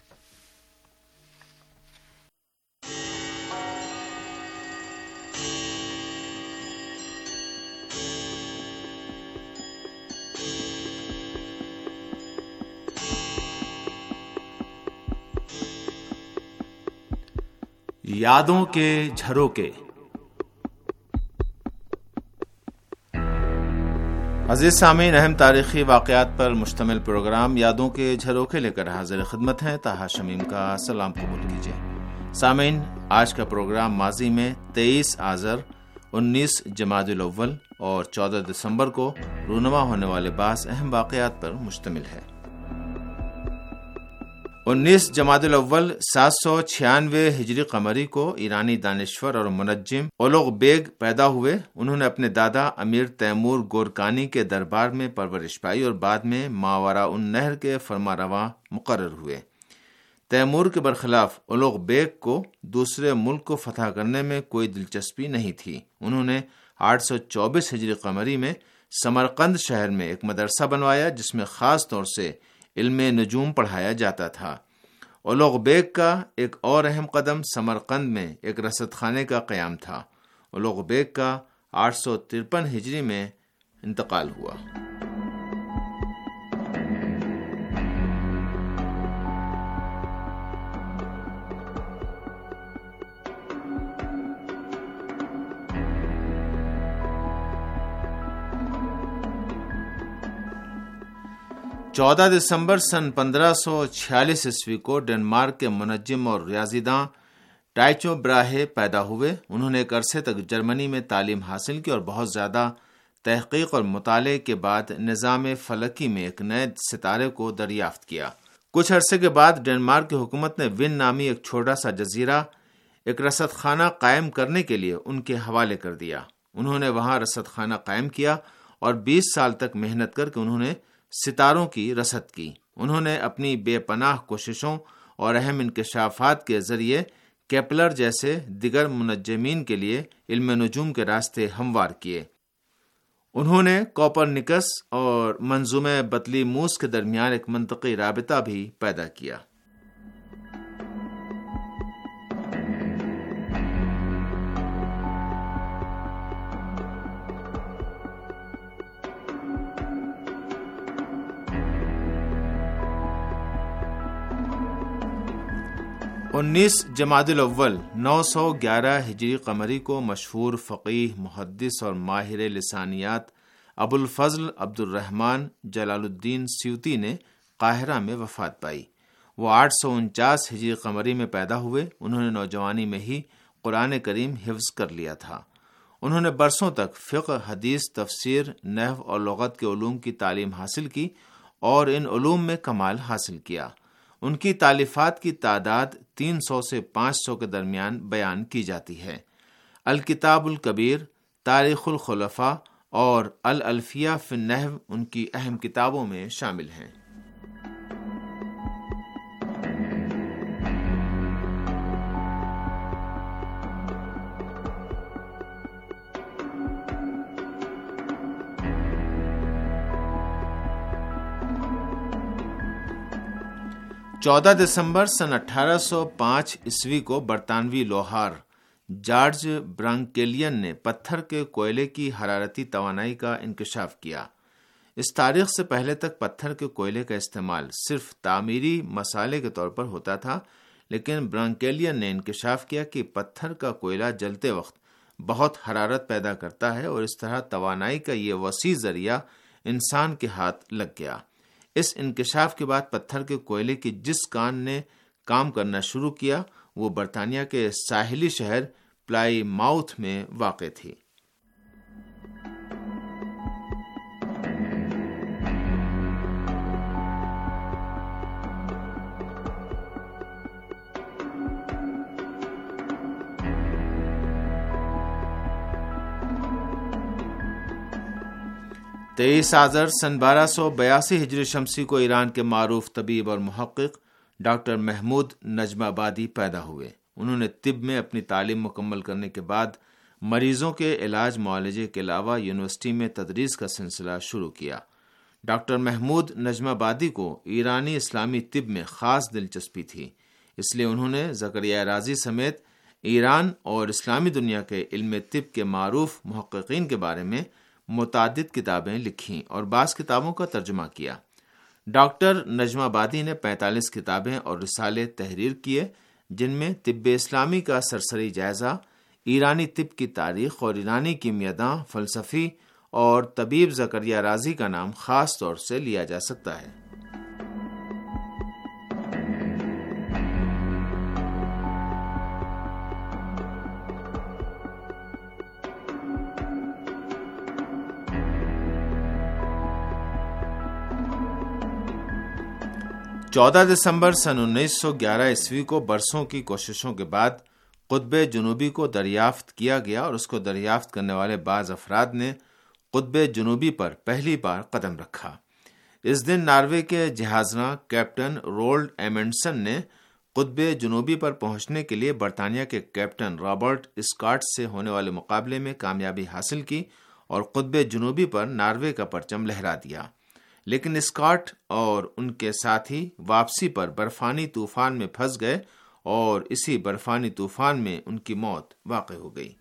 یادوں کے جھروکے۔ عزیز سامعین، اہم تاریخی واقعات پر مشتمل پروگرام یادوں کے جھروکے لے کر حاضر خدمت ہیں۔ طاہر شمیم کا سلام قبول کیجیے۔ سامعین، آج کا پروگرام ماضی میں 23 آذر، 19 جمادی الاول اور 14 دسمبر کو رونما ہونے والے بعض اہم واقعات پر مشتمل ہے۔ 19 جمادی الاول 796 ہجری قمری کو ایرانی دانشور اور منجم اولوغ بیگ پیدا ہوئے۔ انہوں نے اپنے دادا امیر تیمور گورکانی کے دربار میں پرورش پائی اور بعد میں ماوراء النہر کے فرمانروا مقرر ہوئے۔ تیمور کے برخلاف اولوغ بیگ کو دوسرے ملک کو فتح کرنے میں کوئی دلچسپی نہیں تھی۔ انہوں نے 824 ہجری قمری میں سمرقند شہر میں ایک مدرسہ بنوایا جس میں خاص طور سے علم نجوم پڑھایا جاتا تھا۔ اولوغ بیگ کا ایک اور اہم قدم سمرقند میں ایک رصد خانے کا قیام تھا۔ اولوغ بیگ کا 853 ہجری میں انتقال ہوا۔ چودہ دسمبر سن 1546 عیسوی کو ڈنمارک کے منجم اور ریاضی داں ٹائچو براہے پیدا ہوئے۔ انہوں نے ایک عرصے تک جرمنی میں تعلیم حاصل کی اور بہت زیادہ تحقیق اور مطالعے کے بعد نظام فلکی میں ایک نئے ستارے کو دریافت کیا۔ کچھ عرصے کے بعد ڈنمارک کی حکومت نے ون نامی ایک چھوٹا سا جزیرہ ایک رصد خانہ قائم کرنے کے لیے ان کے حوالے کر دیا۔ انہوں نے وہاں رصد خانہ قائم کیا اور 20 سال تک محنت کر کے انہوں نے ستاروں کی رصد کی۔ انہوں نے اپنی بے پناہ کوششوں اور اہم انکشافات کے ذریعے کیپلر جیسے دیگر منجمین کے لیے علم نجوم کے راستے ہموار کیے۔ انہوں نے کوپرنیکس اور منظومہ بطلی موس کے درمیان ایک منطقی رابطہ بھی پیدا کیا۔ انیس جمادی الاول 911 ہجری قمری کو مشہور فقیہ، محدث اور ماہر لسانیات ابو الفضل عبد الرحمن جلال الدین سیوطی نے قاہرہ میں وفات پائی۔ وہ 849 ہجری قمری میں پیدا ہوئے۔ انہوں نے نوجوانی میں ہی قرآن کریم حفظ کر لیا تھا۔ انہوں نے برسوں تک فقہ، حدیث، تفسیر، نحو اور لغت کے علوم کی تعلیم حاصل کی اور ان علوم میں کمال حاصل کیا۔ ان کی تالیفات کی تعداد 300 سے 500 کے درمیان بیان کی جاتی ہے۔ الکتاب الکبیر، تاریخ الخلفاء اور الالفیہ فی النحو ان کی اہم کتابوں میں شامل ہیں۔ چودہ دسمبر سن 1805 عیسوی کو برطانوی لوہار جارج برانکیلین نے پتھر کے کوئلے کی حرارتی توانائی کا انکشاف کیا۔ اس تاریخ سے پہلے تک پتھر کے کوئلے کا استعمال صرف تعمیری مسالے کے طور پر ہوتا تھا، لیکن برانکیلین نے انکشاف کیا کہ پتھر کا کوئلہ جلتے وقت بہت حرارت پیدا کرتا ہے اور اس طرح توانائی کا یہ وسیع ذریعہ انسان کے ہاتھ لگ گیا۔ اس انکشاف کے بعد پتھر کے کوئلے کی جس کان نے کام کرنا شروع کیا وہ برطانیہ کے ساحلی شہر پلائی ماؤتھ میں واقع تھی۔ تیئیس آذر سن 1282 ہجری شمسی کو ایران کے معروف طبیب اور محقق ڈاکٹر محمود نجم آبادی پیدا ہوئے۔ انہوں نے طب میں اپنی تعلیم مکمل کرنے کے بعد مریضوں کے علاج معالجے کے علاوہ یونیورسٹی میں تدریس کا سلسلہ شروع کیا۔ ڈاکٹر محمود نجم آبادی کو ایرانی اسلامی طب میں خاص دلچسپی تھی، اس لیے انہوں نے زکریا رازی سمیت ایران اور اسلامی دنیا کے علم طب کے معروف محققین کے بارے میں متعدد کتابیں لکھیں اور بعض کتابوں کا ترجمہ کیا۔ ڈاکٹر نجم آبادی نے 45 کتابیں اور رسالے تحریر کیے، جن میں طب اسلامی کا سرسری جائزہ، ایرانی طب کی تاریخ اور ایرانی کیمیاءداں، فلسفی اور طبیب زکریا رازی کا نام خاص طور سے لیا جا سکتا ہے۔ 14 دسمبر سن 1911 عیسوی کو برسوں کی کوششوں کے بعد قطب جنوبی کو دریافت کیا گیا اور اس کو دریافت کرنے والے بعض افراد نے قطب جنوبی پر پہلی بار قدم رکھا۔ اس دن ناروے کے جہازراں کیپٹن رولڈ ایمنڈسن نے قطب جنوبی پر پہنچنے کے لیے برطانیہ کے کیپٹن رابرٹ اسکاٹ سے ہونے والے مقابلے میں کامیابی حاصل کی اور قطب جنوبی پر ناروے کا پرچم لہرا دیا، لیکن اسکاٹ اور ان کے ساتھی واپسی پر برفانی طوفان میں پھنس گئے اور اسی برفانی طوفان میں ان کی موت واقع ہو گئی۔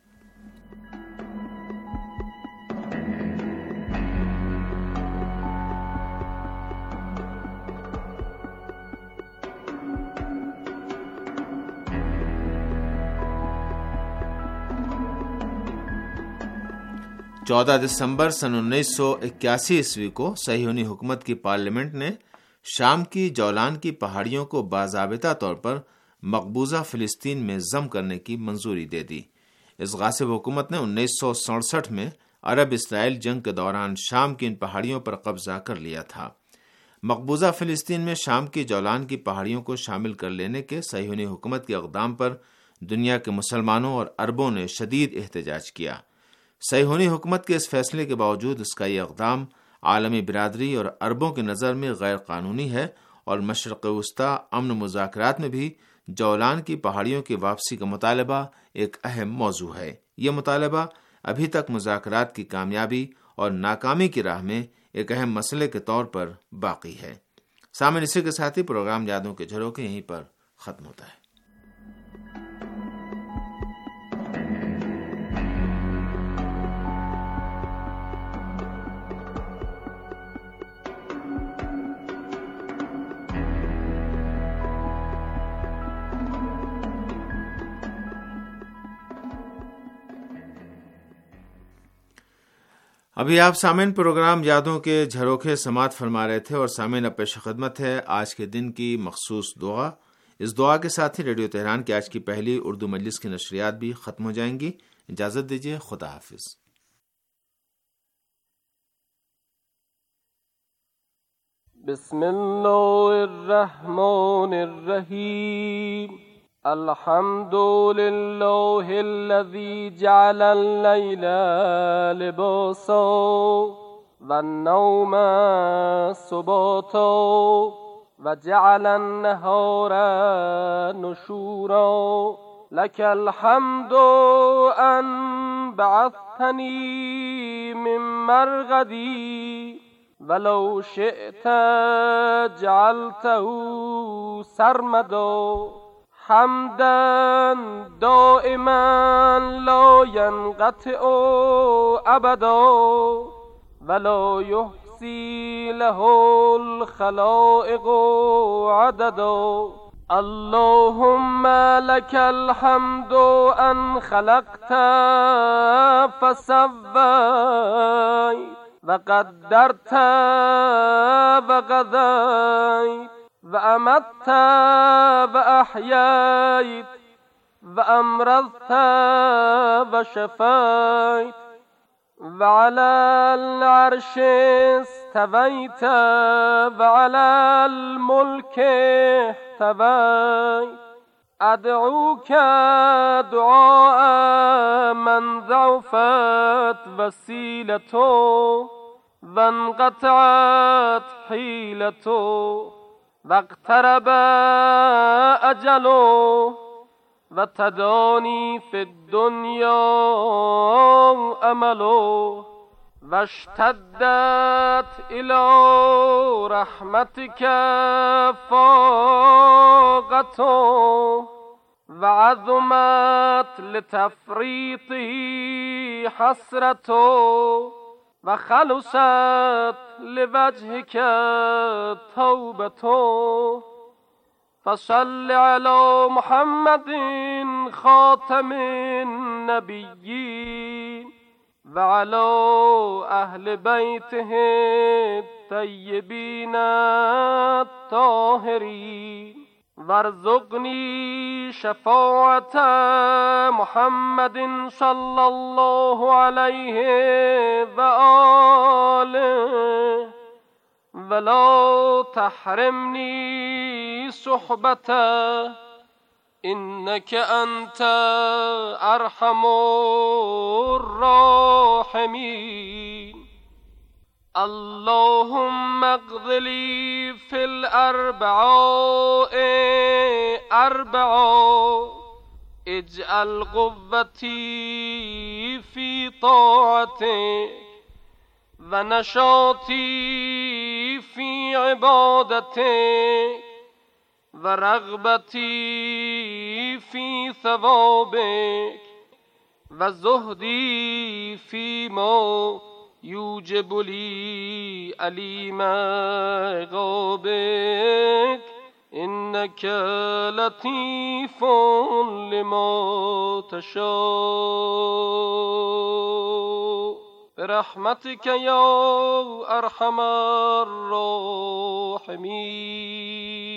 چودہ دسمبر سن 1981 عیسوی کو صہیونی حکومت کی پارلیمنٹ نے شام کی جولان کی پہاڑیوں کو باضابطہ طور پر مقبوضہ فلسطین میں ضم کرنے کی منظوری دے دی۔ اس غاصب حکومت نے 1967 میں عرب اسرائیل جنگ کے دوران شام کی ان پہاڑیوں پر قبضہ کر لیا تھا۔ مقبوضہ فلسطین میں شام کی جولان کی پہاڑیوں کو شامل کر لینے کے صہیونی حکومت کے اقدام پر دنیا کے مسلمانوں اور عربوں نے شدید احتجاج کیا۔ صہیونی حکومت کے اس فیصلے کے باوجود اس کا یہ اقدام عالمی برادری اور عربوں کی نظر میں غیر قانونی ہے اور مشرق وسطی امن مذاکرات میں بھی جولان کی پہاڑیوں کی واپسی کا مطالبہ ایک اہم موضوع ہے۔ یہ مطالبہ ابھی تک مذاکرات کی کامیابی اور ناکامی کی راہ میں ایک اہم مسئلے کے طور پر باقی ہے۔ سامعین، اسی کے ساتھ ہی پروگرام یادوں کے جھروکے یہیں پر ختم ہوتا ہے۔ ابھی آپ سامعین پروگرام یادوں کے جھروکے سماعت فرما رہے تھے اور سامعین اب پیش خدمت ہے آج کے دن کی مخصوص دعا۔ اس دعا کے ساتھ ہی ریڈیو تہران کی آج کی پہلی اردو مجلس کی نشریات بھی ختم ہو جائیں گی۔ اجازت دیجیے، خدا حافظ۔ بسم اللہ الرحمن الرحیم۔ الحمد للہ الذی جعل اللیل لباسا والنوم سباتا وجعل النہار نشورا لک الحمد ان بعثتنی من مرغدی ولو شئت جعلته سرمدا حمدا دائما لا ينقطع ابدا ولا يحصي له الخلائق عددا اللهم لك الحمد ان خلقت فسويت وقدرت وقضيت وأمت وأحييت وأمرضت وشفيت وعلى العرش استويت وعلى الملك احتويت أدعوك دعاء من ضعفت وسيلته وانقطعت حيلته واقترب أجله وتداني في الدنيا أمله واشتدت إلى رحمتك فاقته وعظمت لتفريطه حسرته وخلصت لوجهك توبته فصل على محمد خاتم النبيين وعلى أهل بيته الطيبين الطاهرين وارزقني شفاعة محمد صلى الله عليه وآله ولا تحرمني صحبته إنك أنت أرحم الراحمين اللهم اقض لي في الأربعاء أربعا اجعل قوتي في طاعتك ونشاطي في عبادتك ورغبتي في ثوابك وزهدي فيما يوجب لي أليم عقابك إنك لطيف لما تشاء برحمتك يا أرحم الراحمين.